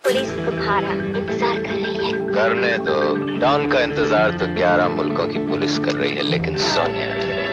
Police तुम्हारा इंतजार कर रही है। करने दो, डॉन का इंतजार तो 11 मुल्कों की पुलिस कर रही है, लेकिन सोनिया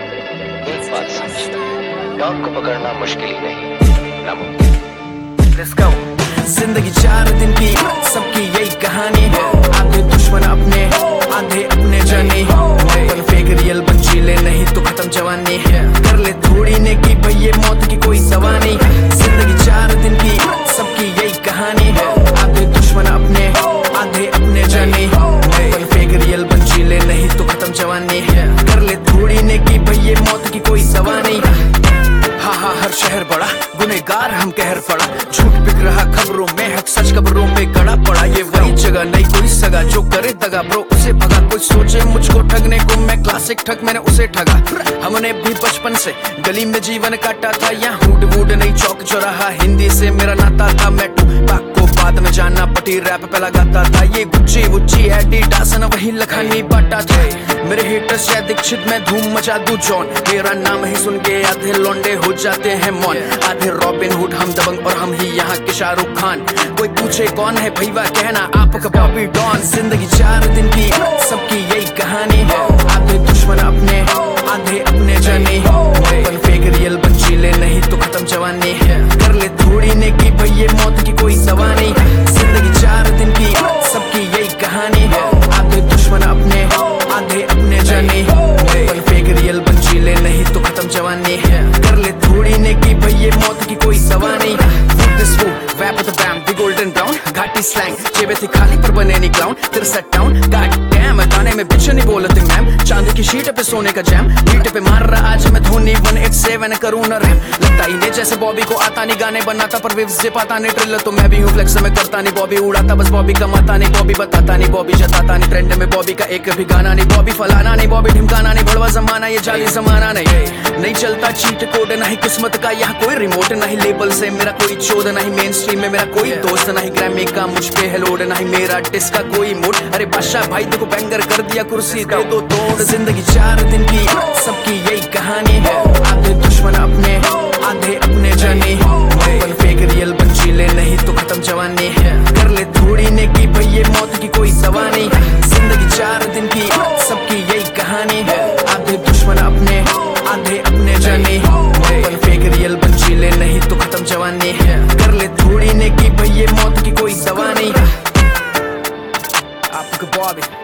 एक बात समझना, डॉन को पकड़ना मुश्किल ही नहीं, नामुमकिन। Let's go। जिंदगी 4 दिन की, सबकी यही कहानी है। आधे दुश्मन अपने, आधे अपने जाने। अपन फेक रियल बच्ची ले, नहीं तो खत्म जवानी है। कर ले थोड़ी ने की भैया, मौत की कोई सवा नहीं। जिंदगी 4 दिन की, सबकी यही कहानी है। आधे दुश्मन अपने, आधे अपने जाने। अपन फेक रियल बच्ची ले, नहीं तो खत्म जवानी है। कर ले थोड़ी ने की भैया, मौत की कोई सवा नहीं। हाँ हर शहर बड़ा गुनहगार, हम कहर पड़ा। झूठ बिक रहा खबरों में, हक सच खबरों पे गड़ा पड़ा। ये वही जगह नहीं कोई सगा, जो करे दगा ब्रो उसे भगा। कोई सोचे मुझको ठगने को, मैं क्लासिक ठग, मैंने उसे ठगा। हमने भी बचपन से गली में जीवन काटा था, यहाँ हुड वुड नहीं चौक चौराहा। हिंदी से मेरा नाता था, मैं टूपाक को बाद में जाना, पटी रैप पे लगाता था। ये गुच्ची वुच्ची एडिडास न वही लखानी बाटा था। मेरे हेटर्स शायद दीक्षित, मैं धूम मचा दूं जॉन। मेरा नाम ही सुन के आधे लौंडे हो जाते हैं मौन। आधे रॉबिन हुड, हम दबंग और हम ही यहाँ के शाहरुख खान। कोई पूछे कौन है भैया, कहना आपका बॉबी डॉन। जिंदगी 4 दिन की, सबकी यही कहानी है। आधे दुश्मन अपने, आधे अपने जाने। अपन फेक रियल बच्ची ले, नहीं तो खत्म जवानी है। कर ले थोड़ी ने की भैया, मौत की कोई सवा नहीं। जिंदगी 4 दिन की, सबकी यही कहानी है। आधे दुश्मन अपने, आधे अपने जाने। अपन फेक रियल बच्ची ले, नहीं तो खत्म जवानी है। कर ले थोड़ी ने की भैया, मौत की कोई सवा नहीं। Rap with the bam, the golden brown, घाटी slang, जेबे थी खाली पर बने नहीं क्लाउन। तेरे set down, god damn, गाने में बिच नहीं बोलती मैम। चांदी की शीट पे सोने का जैम, बीट पे मार रहा आज मैं धोनी 187 करूँ न रैम। लगता ही नहीं जैसे बॉबी को आता नहीं गाने बनाता, पर वेव्स से पाता नहीं ट्रिल। तो मैं भी हूँ फ्लेक्स में करता नहीं, बॉबी उड़ाता बस बॉबी कमाता नहीं। बॉबी बताता नहीं, बॉबी जताता नहीं, ट्रेंड में बॉबी का एक भी गाना नहीं। बॉबी फलाना नहीं, बॉबी ढिमकाना नहीं, बड़वा जमाना ये जाली जमाना नहीं चलता चीट कोड, नहीं किस्मत का यहाँ कोई रिमोट। नहीं लेबल से मेरा कोई चोद, नहीं मेन स्ट्रीम में मेरा कोई दोस्त। नहीं ग्रैमी का मुझ पे है लोड, नहीं मेरा डिस्क का कोई मूड। अरे बादशाह भाई देखो बैंगर कर दिया, कुर्सी दे दो तोड़। जिंदगी 4 दिन की, सबकी यही कहानी है। आधे दुश्मन अपने, आधे अपने जाने। अपन फेक रियल बच्ची ले, नहीं तो खत्म जवानी है। कर ले थोड़ी ने की भैया, मौत की कोई सवा नहीं। जिंदगी 4 दिन की, सबकी यही कहानी है। आधे दुश्मन अपने, आधे अपने जाने। अपन फेक रियल बच्ची ले, नहीं तो खत्म जवानी है। कर ले थोड़ी ने की भैया, मौत की कोई सवा नहीं। आपका बॉबी